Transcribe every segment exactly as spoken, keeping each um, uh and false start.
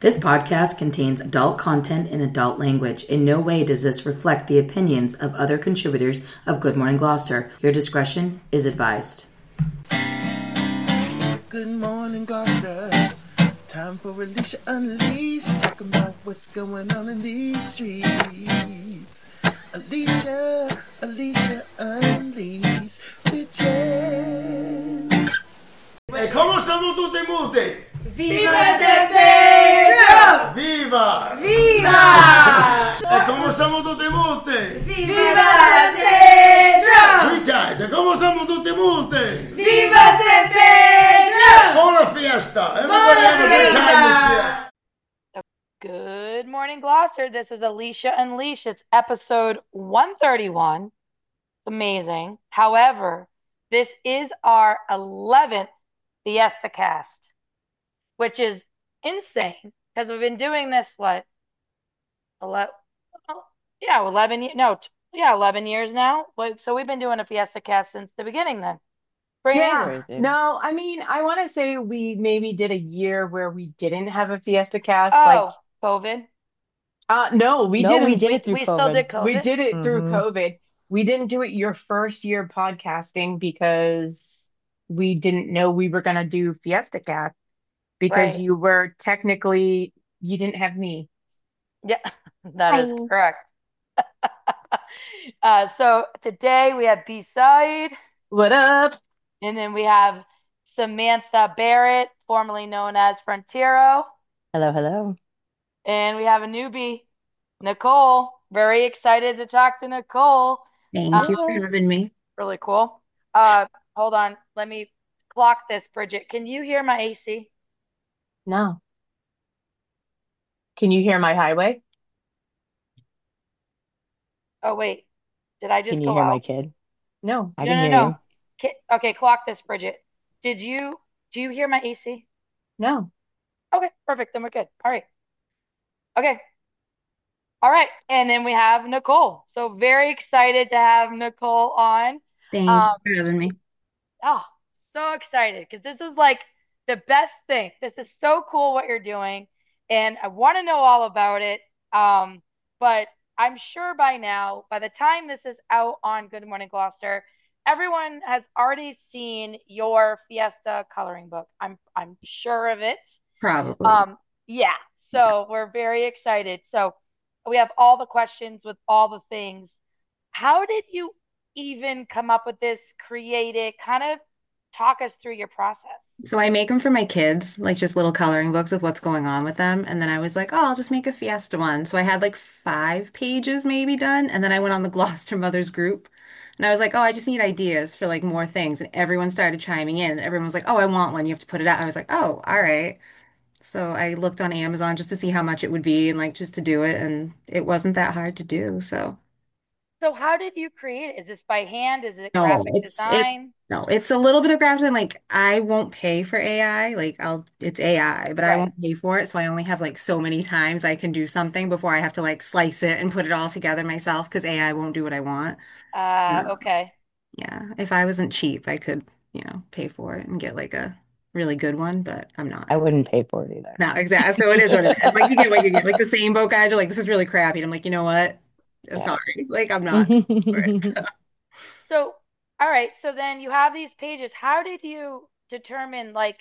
This podcast contains adult content and adult language. In no way does this reflect the opinions of other contributors of Good Morning Gloucester. Your discretion is advised. Good morning, Gloucester. Time for Alicia Unleashed. Talking about what's going on in these streets. Alicia, Alicia Unleashed. Bitches. E come siamo tutti muti? Viva San Pedro! Viva! Viva! E come siamo tutti muti? Viva San Pedro! Three times. E come siamo tutti muti? Viva San Pedro! Buona fiesta! Everybody have a good time this year. Good morning, Gloucester. This is Alicia Unleashed. It's episode one thirty-one. It's amazing. However, this is our eleventh Fiesta Cast, which is insane because we've been doing this, what, eleven, yeah, eleven, no, yeah, eleven years now. Like, so we've been doing a Fiesta Cast since the beginning then. Pretty Yeah, amazing. no, I mean, I want to say we maybe did a year where we didn't have a Fiesta Cast. Like, Oh, COVID. uh, no, we No, didn't. we did it through We still COVID. did COVID. We did it through Mhm. COVID. We didn't do it your first year podcasting because we didn't know we were going to do Fiesta Cast because Right. you were technically, you didn't have me. Yeah, that is Hi. correct. Uh, so today we have B-Side, What up? and then we have Samantha Barrett, formerly known as Frontiero, Hello, hello. and we have a newbie, Nicole. Very excited to talk to Nicole. Thank Um, you for having me. Really cool. Uh, hold on, let me clock this, Bridget. Can you hear my A C? No. Can you hear my highway? Oh, wait. Did I just Can you go hear out? my kid? No. I No, can no, hear no. you. Ki- Okay, clock this, Bridget. Did you, do you hear my A C? No. Okay, perfect. Then we're good. All right. Okay. All right. And then we have Nicole. So very excited to have Nicole on. Thank Um, you for having me. oh, so excited because this is like the best thing. This is so cool what you're doing, and I want to know all about it. Um, but I'm sure by now, by the time this is out on Good Morning Gloucester, everyone has already seen your Fiesta coloring book. I'm I'm sure of it. Probably. Um, yeah. So we're very excited. So we have all the questions with all the things. How did you even come up with this, create it? Kind of talk us through your process. So I make them for my kids, like just little coloring books with what's going on with them. And then I was like, oh, I'll just make a Fiesta one. So I had like five pages maybe done. And then I went on the Gloucester Mothers group. And I was like, oh, I just need ideas for like more things. And everyone started chiming in. And everyone was like, oh, I want one. You have to put it out. I was like, oh, all right. So I looked on Amazon just to see how much it would be and like just to do it. And it wasn't that hard to do. So So how did you create it? Is this by hand? Is it no, graphic it's it design? no, it's a little bit of graphic design. Like I won't pay for A I. Like I'll it's A I, but I Right. won't pay for it. So I only have like so many times I can do something before I have to like slice it and put it all together myself because A I won't do what I want. Uh, Yeah. okay. Yeah. If I wasn't cheap, I could, you know, pay for it and get like a really good one, but I'm not. I wouldn't pay for it either. No, exactly. So it is what it is. Like you get what you get. Like the same boat guys are like, this is really crappy. And I'm like, you know what? Yeah. Sorry. Like I'm not for it. So. So, all right. So then you have these pages. How did you determine like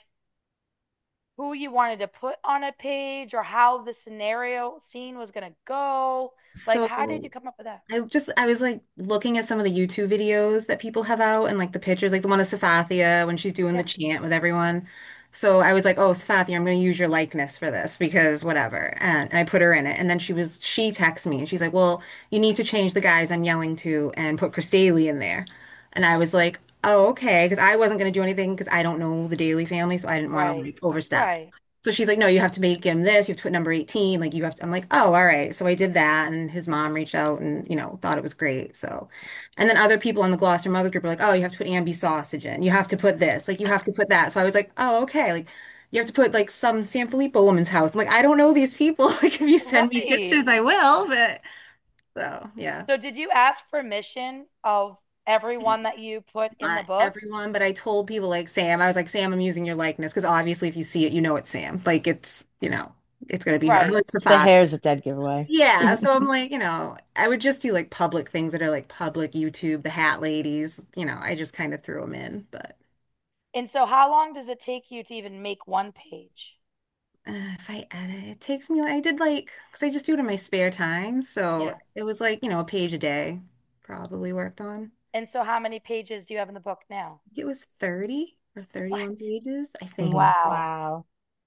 who you wanted to put on a page or how the scenario scene was going to go? Like, how did So you come up with that? I just I was like looking at some of the YouTube videos that people have out and like the pictures, like the one of Safathia when she's doing the Yeah. chant with everyone. So I was like, oh, Safathia, I'm going to use your likeness for this because whatever. And, and I put her in it. And then she was she texted me and she's like, well, you need to change the guys I'm yelling to and put Chris Daly in there. And I was like, oh, okay, because I wasn't going to do anything because I don't know the Daly family, so I didn't want to Right. like overstep. Right. So she's like, no, you have to make him this. You have to put number eighteen. Like you have to, I'm like, oh, all right. So I did that. And his mom reached out and, you know, thought it was great. So, and then other people on the Gloucester Mother group were like, oh, you have to put Ambi sausage in. You have to put this. Like you have to put that. So I was like, oh, okay. Like you have to put like some San Filippo woman's house. I'm like, I don't know these people. Like if you send me Right. pictures, I will. But so yeah. So did you ask permission of everyone that you put in the Not book? everyone, but I told people like Sam, I was like, Sam, I'm using your likeness because obviously if you see it, you know it's Sam. Like it's, you know. it's gonna be her. Right. Like The Safari. hair's a dead giveaway. Yeah, so I'm like, you know, I would just do like public things that are like public YouTube, the hat ladies, you know, I just kind of threw them in, but And so how long does it take you to even make one page? uh, if I edit, it takes me, I did like, because I just do it in my spare time, so Yeah. it was like, you know, a page a day, probably worked on. And so how many pages do you have in the book now? It was thirty or What? thirty-one pages, I think. Mhm. Wow. Wow.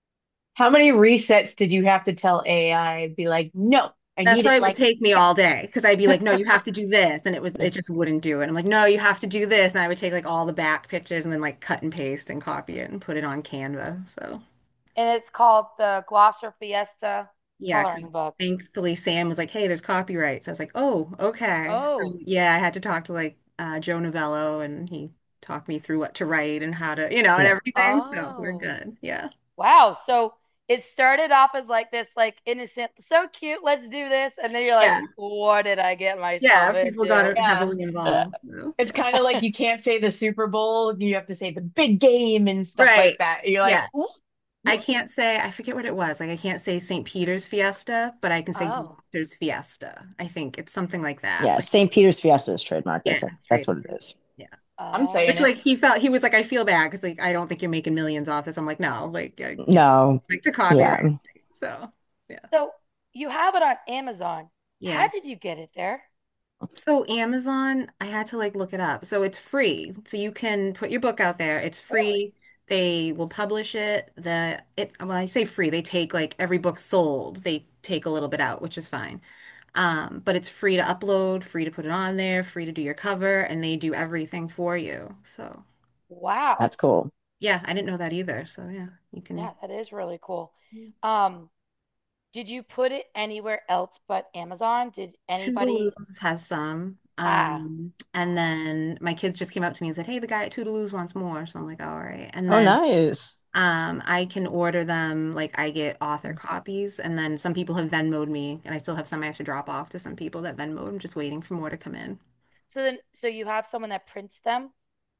How many resets did you have to tell A I? Be like, no, I That's need why it it would like take me all this. day because I'd be like, no, you have to do this. And it was, it just wouldn't do it. I'm like, no, you have to do this. And I would take like all the back pictures and then like cut and paste and copy it and put it on Canva. So And it's called the Glosser Fiesta yeah, because coloring book. thankfully Sam was like, hey, there's copyrights. I was like, oh, okay. So Oh, yeah, I had to talk to like uh, Joe Novello and he talked me through what to write and how to, you know, and Yeah. everything. So we're oh, good. Yeah. wow. So it started off as like this, like innocent, so cute, let's do this. And then you're like, Yeah. what did I get myself Yeah. People into? got Yeah. heavily involved. So. It's kind of like you can't say the Super Bowl, you have to say the big game and stuff like Right. that. You're like, Yeah. "Ooh." I can't say, I forget what it was. Like, I can't say Saint Peter's Fiesta, but I can say Oh, Gloucester's Fiesta. I think it's something like that. Yeah, Like, Saint Peter's Fiesta is trademarked, I yeah, think. That's trade. what it is. Yeah. I'm oh, saying Which, it. like, he felt, he was like, I feel bad because, like, I don't think you're making millions off this. I'm like, no, like, I get No, like to copyright. yeah. So, yeah. so you have it on Amazon. How Yeah. did you get it there? So, Amazon, I had to like look it up. So, it's free. So, you can put your book out there. It's Really? free. They will publish it. The it well, I say free. They take like every book sold, they take a little bit out, which is fine. Um, but it's free to upload, free to put it on there, free to do your cover, and they do everything for you. So, Wow. That's cool. yeah, I didn't know that either. So, yeah, you can. Yeah, that is really cool. Um, did you put it anywhere else but Amazon? Did anybody? Toodaloo's has some. Ah, Um, and then my kids just came up to me and said, "Hey, the guy at Toodaloo's wants more." So I'm like, "All right." And Oh, then nice. um, I can order them, like I get author copies, and then some people have Venmoed me, and I still have some I have to drop off to some people that Venmoed. I'm just waiting for more to come in. so then, so you have someone that prints them,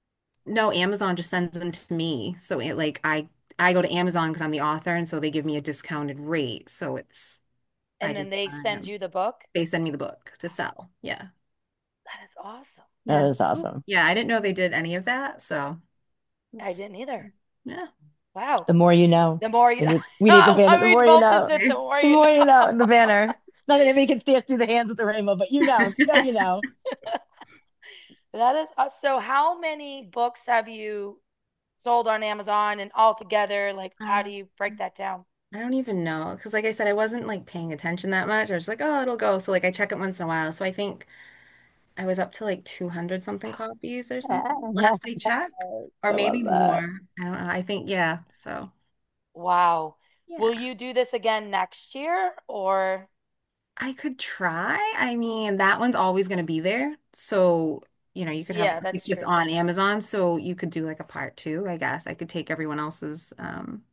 No, Amazon just sends them to me. So it like I I go to Amazon because I'm the author, and so they give me a discounted rate. So it's I and then just they buy send them. you the book? They send me the book to sell. Yeah. That is awesome. That Yeah. is awesome. Yeah, I didn't know they did any of that. So I it's, didn't either. yeah. Wow. The more you know. The more you We know. need we need the Oh, banner. I The mean, more you both of know. the, the more The you more you know. know. The banner. Not that anybody can see us through the hands of the rainbow, but you know. If you know, you know. That is uh, so. How many books have you sold on Amazon and all together? Like, how Uh, do you break that down? I don't even know because, like I said, I wasn't like paying attention that much. I was like, oh, it'll go. So like I check it once in a while. So I think I was up to like two hundred something copies or something last I checked, or I love maybe that. more. I don't know. I think yeah. So Wow. yeah, Will you do this again next year or? I could try. I mean, that one's always going to be there. So you know, you could have Yeah, that's it's just true. on Amazon. So you could do like a part two, I guess. I could take everyone else's um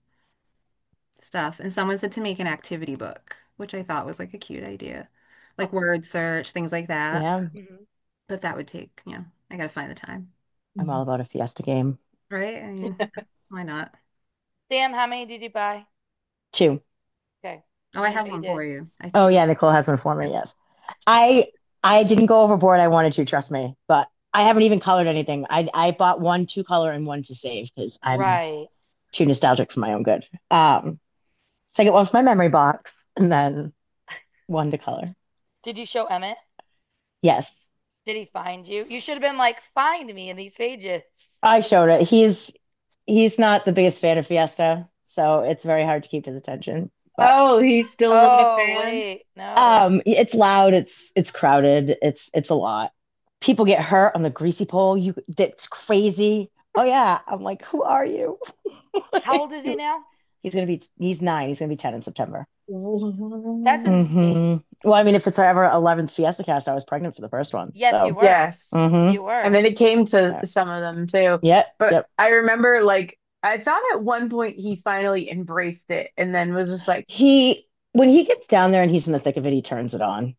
stuff. And someone said to make an activity book, which I thought was like a cute idea. Like Oh, word search, things like that. Yeah, mhm. But that would take, you know, I gotta find the time. I'm all about a Fiesta game. Right? I mean, why not? Sam, how many did you buy? Two. Okay. Oh, I I know have you one did. for you. I Oh see. yeah, Nicole has one for me, yes. I I didn't go overboard. I wanted to, trust me, but I haven't even colored anything. I I bought one to color and one to save because I'm Right. too nostalgic for my own good. Um, so I get one for my memory box and then one to color. Did you show Emmett? Yes, Did he find you? You should have been like, find me in these pages. I showed it. He's he's not the biggest fan of Fiesta, so it's very hard to keep his attention. But Oh, he's still not a Oh, fan. wait. No. um, it's loud. It's it's crowded. It's it's a lot. People get hurt on the greasy pole. You that's crazy. Oh yeah, I'm like, who are you? How old is he now? He's gonna be he's nine. He's gonna be ten in September. That's insane. Hmm. Well, I mean, if it's our ever eleventh Fiesta Cast, I was pregnant for the first one. Yes, you So, were. Yes. hmm You And were. then it came to yeah. some of them too. Yep, But yep. I remember like I thought at one point he finally embraced it and then was just like, He when he gets down there and he's in the thick of it, he turns it on.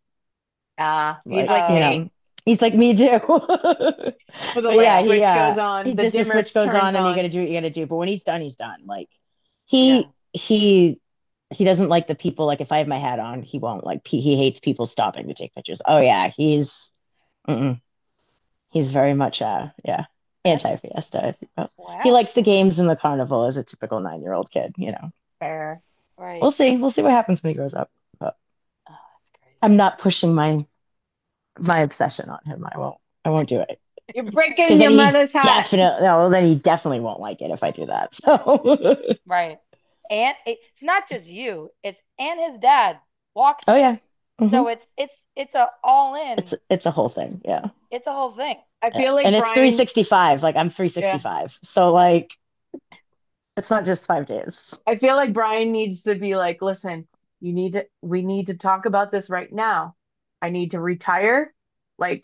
ah, he's Like, like you Oh, me. know, he's like me too. For the But light yeah, he switch uh goes on, he the just the dimmer switch goes turns on and you gotta on. do what you gotta do. But when he's done, he's done. Like yeah. he he he doesn't like the people. Like if I have my hat on, he won't like. He, he hates people stopping to take pictures. Oh yeah, he's mm-mm. He's very much uh yeah anti Fiesta. He Wow. likes the games and the carnival as a typical nine year old kid. You know, Fair. Right. we'll see. We'll see what happens when he grows up. But Oh, that's crazy. I'm not pushing my my obsession on him. I won't. I won't do it. You're Because breaking then your he mother's hat. definitely no. Then he definitely won't like it if I do that. So Right. And it's not just you, it's and his dad walks oh it. yeah, Mhm. So it's it's it's a all in. it's it's a whole thing. Yeah. It's a whole thing. I Yeah. feel like and it's Brian, three sixty-five. Like I'm three sixty-five. So like it's not just five days. I feel like Brian needs to be like, listen, you need to, we need to talk about this right now. I need to retire like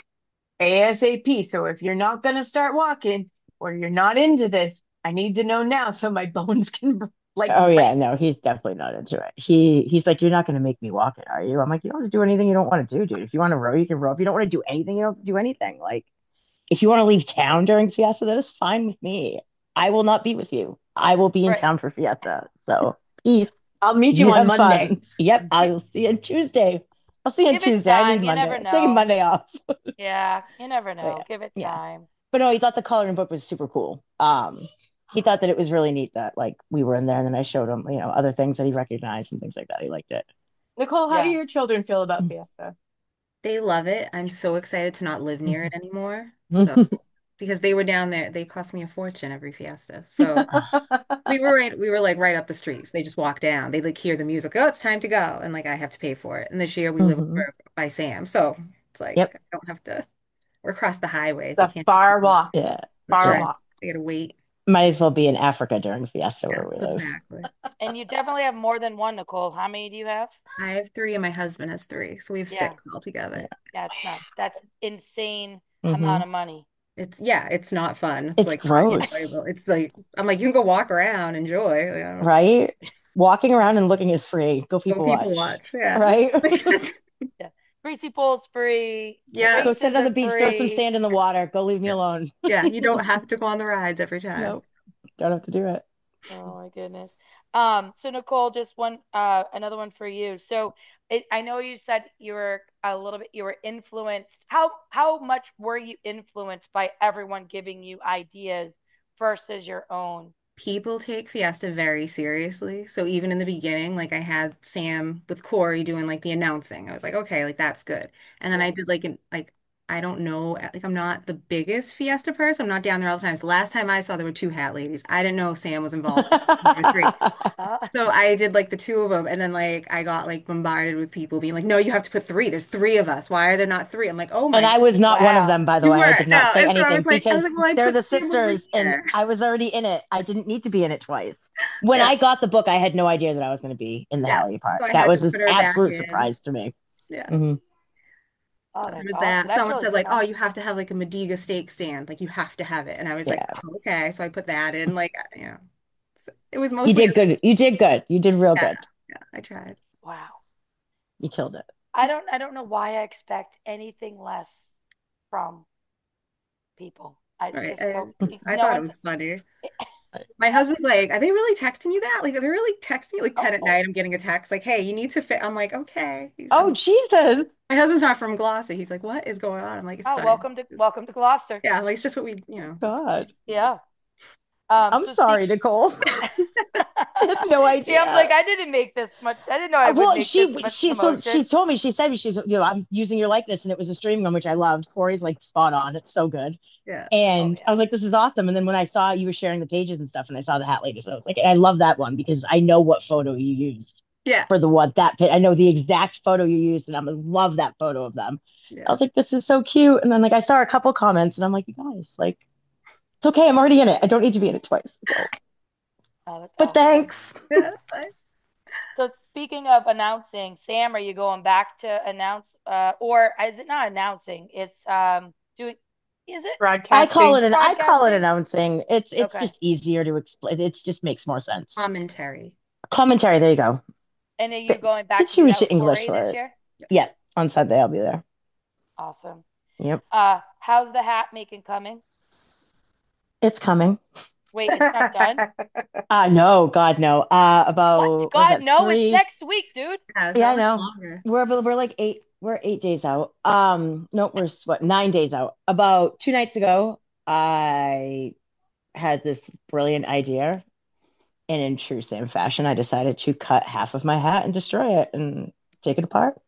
ASAP. So if you're not going to start walking or you're not into this, I need to know now so my bones can like Oh yeah, rest. no, he's definitely not into it. He he's like, you're not gonna make me walk it, are you? I'm like, you don't have to do anything you don't want to do, dude. If you want to row, you can row. If you don't want to do anything, you don't have to do anything. Like, if you want to leave town during Fiesta, that is fine with me. I will not be with you. I will be in Right. town for Fiesta. So peace. I'll meet you You on have Monday. fun. Yep, I'll see you on Tuesday. I'll see you on Give it Tuesday. I time. need You Monday. never I'm taking know. Monday off. Yeah, you never know. yeah, Give it yeah. time. But no, he thought the coloring book was super cool. Um, he thought that it was really neat that like we were in there, and then I showed him, you know, other things that he recognized and things like that. He liked it. Nicole, how do Yeah. your children feel about Fiesta? They love it. I'm so excited to not live near it Mm-hmm. anymore. So, because they were down there, they cost me a fortune every Fiesta. So we were right, we were like right up the streets. They just walk down. They like hear the music. Oh, it's time to go. And like I have to pay for it. And this year we live hmm over by Sam. So it's like Yep. I don't have to, we're across the highway. It's They a can't. far walk. Yeah. That's Far right. walk. They gotta wait. Might as well be in Africa during Fiesta Yeah, where we live. exactly. And you definitely have more than one, Nicole. How many do you have? I have three and my husband has three. So we have Yeah. six altogether. That's nuts. That's insane Mhm. amount of money. It's yeah, it's not fun. It's It's like not gross. enjoyable. It's like I'm like, you can go walk around, enjoy. Like, I don't know. Right? Walking around and looking is free. Go Go people people watch. watch. Yeah. Right? Yeah. Greasy pole's free. Yeah. Go Races sit on the are beach, throw some free. sand in the water. Go leave me alone. Yeah, you don't have to go on the rides every time. Nope. Don't have to do it. Oh my goodness. Um, so Nicole, just one, uh, another one for you. So it, I know you said you were a little bit, you were influenced. How how much were you influenced by everyone giving you ideas versus your own? People take Fiesta very seriously. So even in the beginning, like I had Sam with Corey doing like the announcing. I was like, okay, like that's good. And then I Yeah. did like an like I don't know, like I'm not the biggest Fiesta person. I'm not down there all the time. So last time I saw there were two hat ladies. I didn't know Sam was involved. There were three. Uh, So I did like the two of them, and then like I got like bombarded with people being like, "No, you have to put three. There's three of us. Why are there not three?" I'm like, "Oh And my I was not one of wow. them, by the You way. I were did no, not say and so I anything was like, I was because like, well, I they're the put Sam over sisters and here. I was already in it. I didn't need to be in it twice. When Yeah, I got the book, I had no idea that I was going to be in the yeah. Hallie part. So I That had to was an put her back absolute in. surprise to me. Yeah. hmm Oh, So there that's was awesome. that. That's Someone really said like, "Oh, fun. you have to have like a Mediga steak stand. Like you have to have it." And I was like, Yeah. oh, "Okay." So I put that in. Like, you know, so it was You mostly did good. You did good. You did real yeah, good. yeah. I tried. Wow. You killed it. I don't I don't know why I expect anything less from people. I Right. just I, don't. I No thought it one's. was funny. My husband's like, "Are they really texting you that? Like, are they really texting you like ten at Oh, night? I'm getting a text like, hey, you need to fit." I'm like, okay. He's, Oh, I'm, Jesus. my husband's not from Gloucester. He's like, what is going on? I'm like, it's oh, fine. welcome to welcome to Gloucester. Yeah, like it's just what we, you know. God. Yeah. Um. I'm So sorry, speak. Nicole. I had no See, I'm like, idea. I didn't make this much. I didn't know I would Well, make she this much she so she commotion. told me she said she's you know I'm using your likeness and it was a streaming one which I loved. Corey's like spot on. It's so good. Yeah. Oh And I yeah. was like, this is awesome. And then when I saw you were sharing the pages and stuff, and I saw the hat ladies, I was like, I love that one because I know what photo you used Yeah. for the what that pi- I know the exact photo you used, and I love that photo of them. I Yeah. was like, this is so cute. And then like I saw a couple comments, and I'm like, you guys, like, it's okay. I'm already in it. I don't need to be in it twice. I don't. Oh, that's But awesome. thanks. Yeah, that's fine. So speaking of announcing, Sam, are you going back to announce, uh, or is it not announcing? It's um doing. Is it I call it Broadcasting. an I call it broadcasting? announcing. It's it's Okay. just easier to explain. It just makes more sense. Commentary. Commentary. There you go. And are you Get, going back get to you do that into with English Corey for this it. year? Yeah, on Sunday I'll be there. Awesome. Yep, Uh, how's the hat making coming? it's coming. Wait, it's not done? Uh no, God no. Uh What? about what was God, that, no, it's three? next week, dude. Yeah, it's Yeah, not I much know. longer. We're we're like eight we're eight days out. Um, no, we're s- what, nine days out. About two nights ago, I had this brilliant idea, and in true Sam fashion, I decided to cut half of my hat and destroy it and take it apart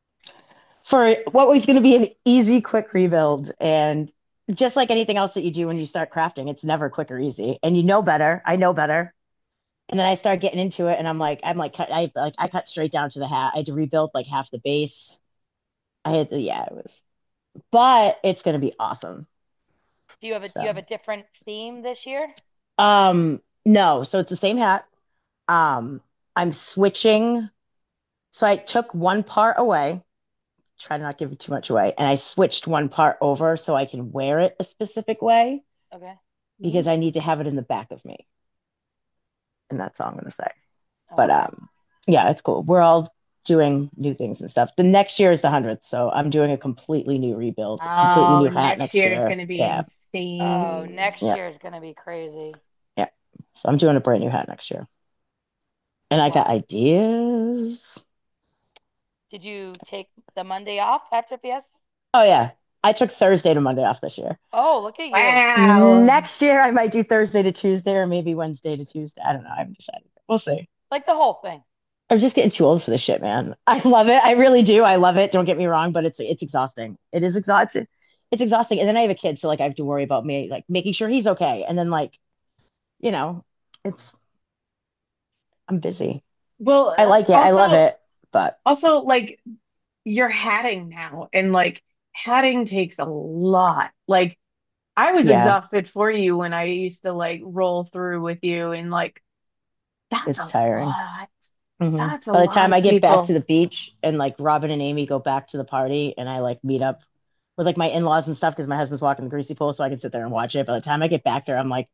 for what was going to be an easy, quick rebuild. And just like anything else that you do when you start crafting, it's never quick or easy. And you know better. I know better. And then I start getting into it, and I'm like, I'm like, cut, I like, I cut straight down to the hat. I had to rebuild like half the base. I had to, yeah, it was, but it's going to be awesome. Do you have a do you have So, a different theme this year? um, no, so it's the same hat. Um, I'm switching. So I took one part away, try to not give it too much away, and I switched one part over so I can wear it a specific way Okay. because I need to have it in the back of me, and that's all I'm going to say. But Okay. um, yeah, it's cool. We're all doing new things and stuff. The next year is the hundredth, so I'm doing a completely new rebuild, completely Oh, new hat next next year is year. going to be Yeah, Oh, insane. next yeah, year is gonna be crazy. yeah. So I'm doing a brand new hat next year, and I got Wow. ideas. Did you take the Monday off after Fiesta? Oh yeah, I took Thursday to Monday off this year. Oh, look at you. Wow. Next year I might do Thursday to Tuesday or maybe Wednesday to Tuesday. I don't know. I haven't decided. We'll see. Like the whole thing. I'm just getting too old for this shit, man. I love it. I really do. I love it. Don't get me wrong, but it's it's exhausting. It is exhausting. It's exhausting. And then I have a kid, so like I have to worry about me like making sure he's okay. And then like, you know, it's I'm busy. Well, I uh, like it. I love also, it. But also like you're hatting now, and like hatting takes a lot. Like I was yeah, exhausted for you when I used to like roll through with you, and like that's it's a tiring. lot. hmm That's a By the lot time I of get back to people. the beach and like Robin and Amy go back to the party and I like meet up with like my in-laws and stuff because my husband's walking the greasy pole so I can sit there and watch it. By the time I get back there, I'm like,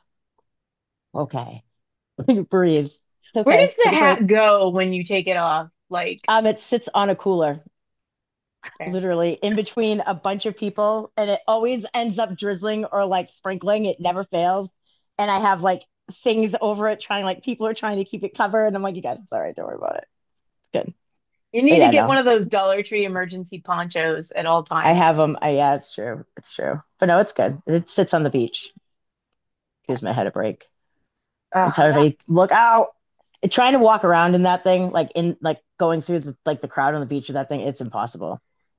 okay, breathe. It's Where okay. does the Take a break. hat go when you take it off? Like, Um, it sits on a cooler, okay. literally in between a bunch of people, and it always ends up drizzling or like sprinkling. It never fails. And I have like things over it trying like people are trying to keep it covered. And I'm like, you guys, it's all right, don't worry about it. It's good. You But need to yeah, get one no. of those Dollar Tree emergency ponchos at all I times. have them. Just I, yeah, it's true. It's true. But no, it's good. It sits on the beach. Gives my head a break. And tell uh, Yeah. everybody, look out. And trying to walk around in that thing, like in like going through the like the crowd on the beach with that thing, it's impossible.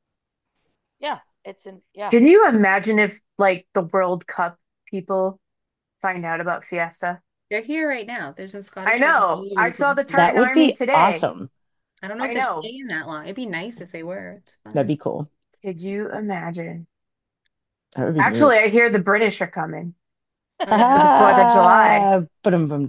Yeah. It's in yeah. can you imagine if like the World Cup people find out about Fiesta? They're here right now. There's been I Scottish flags know. all over I the saw place. the That Tartan would Army be today. awesome. I don't know if I they're know. staying that long. It'd be nice if they were. It's That'd be fun. cool. Could you imagine? That would be neat. Actually, I hear the British are coming Oh, yeah. for the fourth of July. Ah, ba-dum-bum.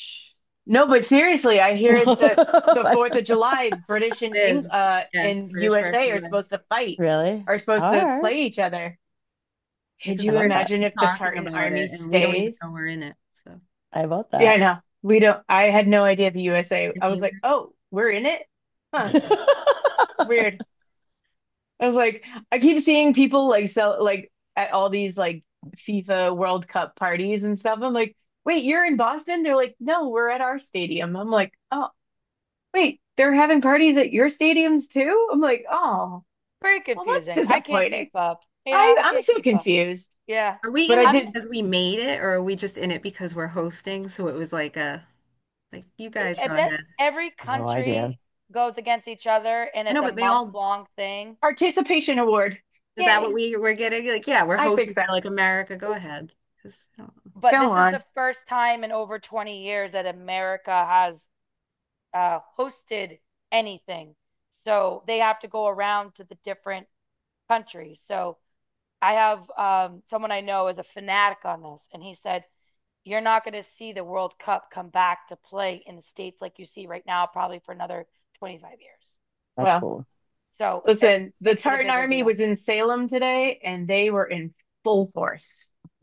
No, but seriously, I hear the the fourth of July, British and It Eng is. uh Yeah, and British U S A versus are U S. supposed to fight, Really? are supposed All to right. play each other. Could Because How you about that? imagine if the talking Tartan about Army it, and we don't even know stays? we're in it. So, How about Yeah, I that? know. We don't, I had no idea the U S A. me I was like, neither. oh, we're in it? Huh, weird. I was like, I keep seeing people like sell like at all these like FIFA World Cup parties and stuff. I'm like, wait, you're in Boston? They're like, no, we're at our stadium. I'm like, oh, wait, they're having parties at your stadiums too? I'm like, oh, Very well, that's confusing. I can't disappointing. keep up. Yeah, I I I'm can't so keep up. confused. Yeah. Are we But in I it I'm did. because we made it, or are we just in it because we're hosting? So it was like a like you guys I go bet ahead. every No idea. country goes against each other and I it's know, a but they month all long thing. Participation award. is that what Yay. we we're getting? Like, yeah, we're I think hosting. so. They're like America, go ahead. 'Cause, I don't know. But Go this is on. the first time in over twenty years that America has uh, hosted anything. So they have to go around to the different countries. So I have um, someone I know is a fanatic on this, and he said, you're not going to see the World Cup come back to play in the States like you see right now, probably for another twenty-five years. That's Well, cool. So it listen, the makes it a Tartan bigger Army deal. was in Salem today and they were in full force.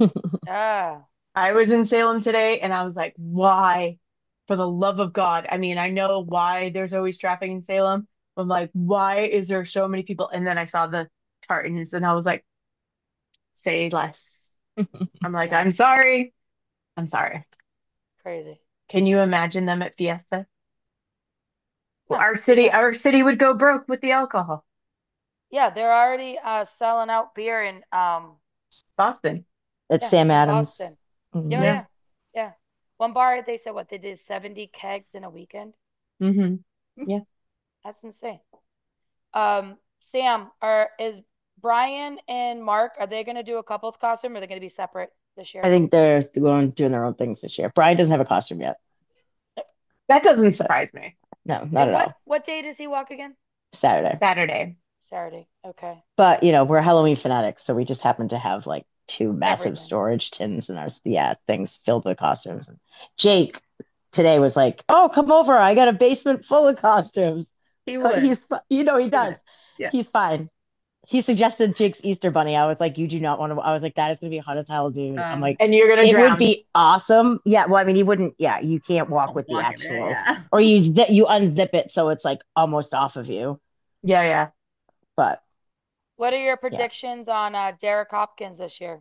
Ah, I was in Salem today and I was like, why? For the love of God. I mean, I know why there's always traffic in Salem. But I'm like, why is there so many people? And then I saw the tartans and I was like, say less. I'm like, yeah. I'm sorry. I'm sorry. Crazy. Can you imagine them at Fiesta? Well, No, our you city, can't. our city would go broke with the alcohol. Yeah, they're already uh selling out beer in um Boston. It's yeah, Sam in Adams. Boston. Yeah, Mhm. Yeah. yeah, yeah. One bar they said what they did seventy kegs in a weekend. Hmm. Yeah. That's insane. Um, Sam, are is Brian and Mark, are they gonna do a couples costume or are they gonna be separate this I year? think they're going doing their own things this year. Brian doesn't have a costume yet. That doesn't So, surprise me. no, not And at what all. what day does he walk again? Saturday. Saturday. Saturday. Okay. But, you know, we're Halloween fanatics, so we just happen to have like two massive Everything. storage tins in our, yeah, things filled with costumes. Jake today was like, "Oh, come over. I got a basement full of costumes." He But would. he's, you know, he He does. would. Yeah. He's fine. He suggested Jake's Easter Bunny. I was like, "You do not want to." I was like, "That is going to be hot as hell, dude." I'm Um, like, And you're gonna it would drown. be awesome. Yeah. Well, I mean, he wouldn't. Yeah. You can't walk I'll with the walk in there. actual, Yeah. or you zip, you unzip it so it's like almost off of you. Yeah, yeah. But What are your yeah, predictions on uh Derek Hopkins this year?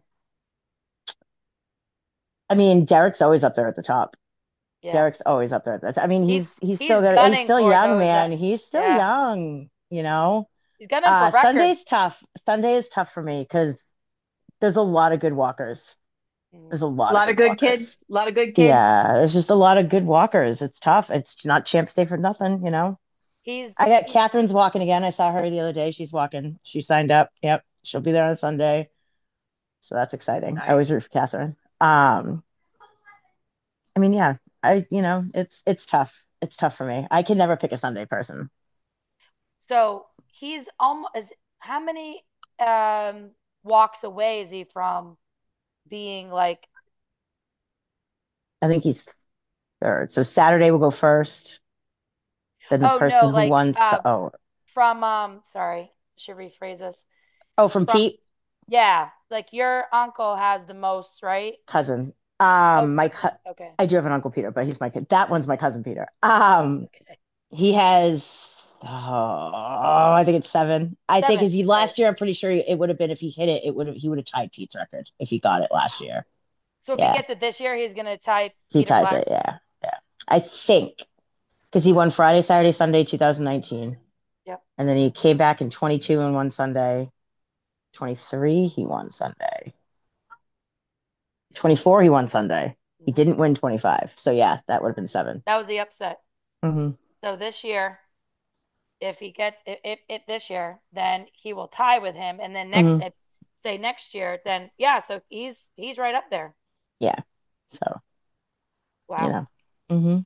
I mean, Derek's always up there at the top. Yeah. Derek's always up there at the top. I mean, He's he's he's he's still got. He's gunning still for young, those uh man. He's still yeah. young. You know. He's gunning for Uh, records. Sunday's tough. Sunday is tough for me because there's a lot of good walkers. Mm. There's a A lot of lot of good good kids. walkers. A lot of good kids. Yeah, there's just a lot of good walkers. It's tough. It's not Champs Day for nothing, you know. He's I got he's Catherine's walking again. I saw her the other day. She's walking. She signed up. Yep, she'll be there on Sunday. So that's exciting. I Nice. always root for Catherine. Um, I mean, yeah, I you know, it's it's tough. It's tough for me. I can never pick a Sunday person. so he's almost is how many um walks away is he from being like I think he's third. So Saturday will go first. Then the oh no, person who like won. uh So, oh, from um sorry, should rephrase this. oh, from From Pete, yeah, like your uncle has the most, right? cousin. Oh, Um, my cousin. co- Okay. I do have an uncle Peter, but he's my kid. That one's my cousin Peter. Um, Okay. he has. Oh, I think it's seven. I think Seven, is he right. last year. I'm pretty sure it would have been if he hit it. It would have he would have tied Pete's record if he got it last year. So if he Yeah, gets it this year, he's gonna tie he Peter ties Black. it. Yeah, yeah. I think because he won Friday, Saturday, Sunday, twenty nineteen, Yep. and then he came back in twenty-two and won Sunday. twenty-three, he won Sunday. twenty-four, he won Sunday. He Mhm. didn't win twenty-five. So yeah, that would have been seven. That was the upset. Hmm. So this year, if he gets if, if, if this year, then he will tie with him, and then next, Hmm. if, say next year, then yeah, so he's he's right up there. Yeah. So, you Wow. know. Hmm.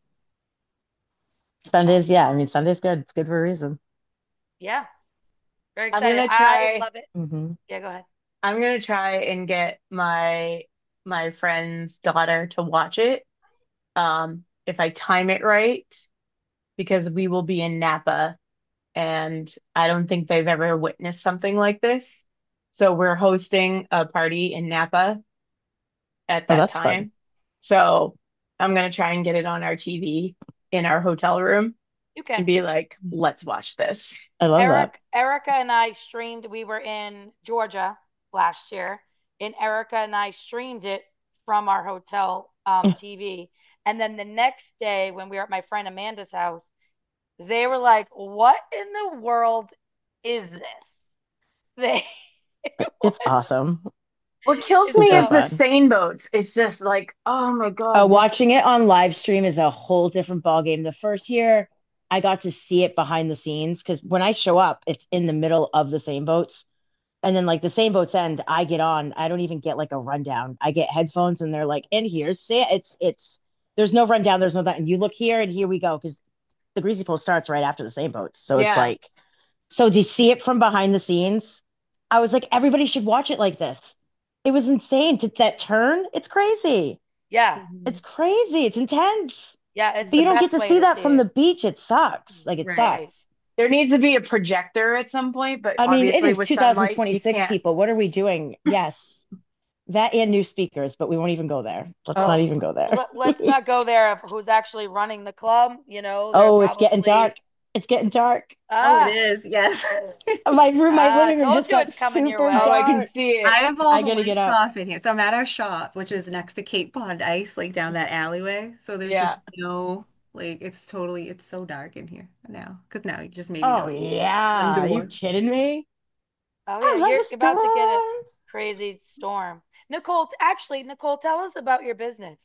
Sundays, yeah. I mean, Sunday's good. It's good for a reason. Yeah. Very I'm excited. gonna I try. love it. Hmm. Yeah, go ahead. I'm gonna try and get my my friend's daughter to watch it. Um, if I time it right, because we will be in Napa, and I don't think they've ever witnessed something like this. So we're hosting a party in Napa at Oh, that that's fun. time. So I'm gonna try and get it on our T V in our hotel room You and can. be like, let's watch this. I love that. Eric, Erica and I streamed. We were in Georgia last year, and Erica and I streamed it from our hotel um, T V. And then the next day, when we were at my friend Amanda's house, they were like, "What in the world is this?" They it It's was awesome. What kills it's me Super is so the fun. seine boats. It's just like, oh my Uh, God, this watching it on live stream is a whole different ballgame. The first year, I got to see it behind the scenes because when I show up, it's in the middle of the same boats. And then like the same boats end, I get on. I don't even get like a rundown. I get headphones and they're like, and here's say it's it's there's no rundown, there's no that. And you look here and here we go because the Greasy Pole starts right after the same boats. So it's yeah. like, so to see it from behind the scenes, I was like, everybody should watch it like this. It was insane. To that turn, it's crazy. yeah, It's crazy. It's intense. yeah. It's But the you don't get best to way see to that see from the it. beach. It sucks. Like it Right. Right. sucks. There needs to be a projector at some point, but I mean, it obviously is with sunlight, you twenty twenty-six, can't. people. What are we doing? Yes, that and new speakers, but we won't even go there. Let's Oh, not even go there. Let, let's not go there of who's actually running the club. You know, they're Oh, it's getting probably dark. It's getting dark. Oh, it Ah, is. Yes. My room, my ah, living room told just you got it's coming your super Oh, way. I can dark. see I it. have all I the gotta get lights up. off in here. So I'm at our shop, which is next to Cape Pond Ice, like down that alleyway. So there's Yeah. just no, like, it's totally, it's so dark in here now. Because now you just made me Oh know. One yeah. Are you door. kidding me? Oh I yeah, love you're a about to get a storm. crazy storm. Nicole, actually, Nicole, tell us about your business.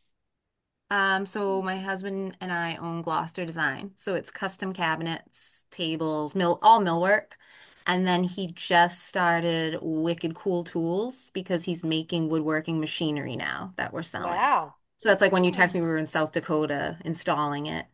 Um, so my husband and I own Gloucester Design. So it's custom cabinets, tables, mill, all millwork. And then he just started Wicked Cool Tools because he's making woodworking machinery now that we're selling. Wow. So that's like when you text Oh, me, we were in South Dakota installing it.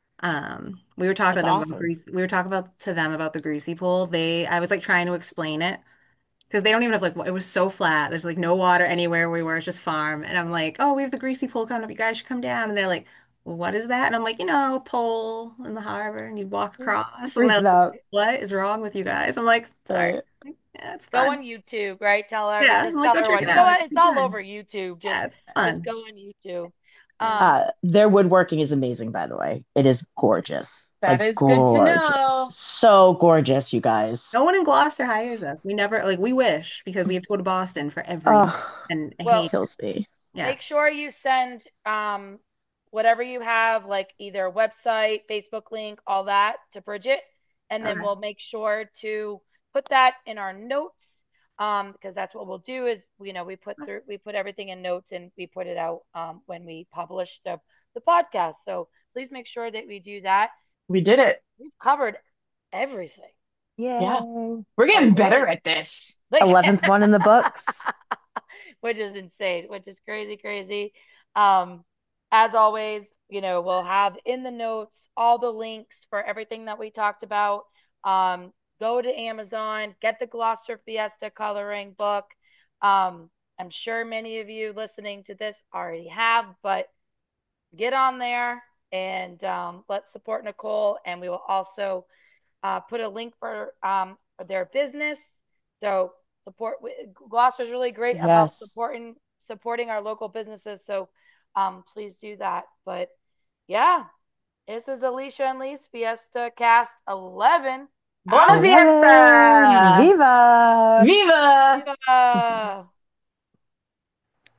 Um, we were talking to That's them about awesome. grease. We were talking about to them about the greasy pole. They, I was like trying to explain it because they don't even have like, it was so flat. There's like no water anywhere we were. It's just farm. And I'm like, oh, we have the greasy pole coming up. You guys should come down. And they're like, well, what is that? And I'm like, you know, a pole in the harbor and you walk across. And they're Freeze like, up. what is wrong with you guys? I'm like, sorry. Right. Yeah, it's Go fun. on YouTube, right? Tell every Yeah. I'm just like, tell go check everyone. it You know out. what? It's a It's good all time. over YouTube. Just Yeah, it's just fun. go on YouTube. Yeah. Um, Uh, their woodworking is amazing, by the way. It is gorgeous. that Like is good to gorgeous. know. So gorgeous, you guys. No one in Gloucester hires us. We never like we wish because we have to go to Boston for everything. Oh, And I hate well, it. kills me. Yeah. make sure you send um whatever you have, like either website, Facebook link, all that to Bridget, and then Okay. we'll make sure to put that in our notes. Um, because that's what we'll do is you know we put through we put everything in notes and we put it out um when we publish the the podcast. So please make sure that we do that. We did it. We've covered everything. Yeah. Yay. We're Like getting better really. at this. Like eleventh one in the books. which is insane, which is crazy, crazy. Um, as always, you know, we'll have in the notes all the links for everything that we talked about. Um, go to Amazon, get the Gloucester Fiesta coloring book. Um, I'm sure many of you listening to this already have, but get on there and um, let's support Nicole. And we will also uh, put a link for um, their business. So support Gloucester is really great about Yes. supporting supporting our local businesses. So um, please do that. But yeah, this is Alicia and Lee's Fiesta Cast eleven Buena out. eleven. fiesta! Viva. Viva! Viva!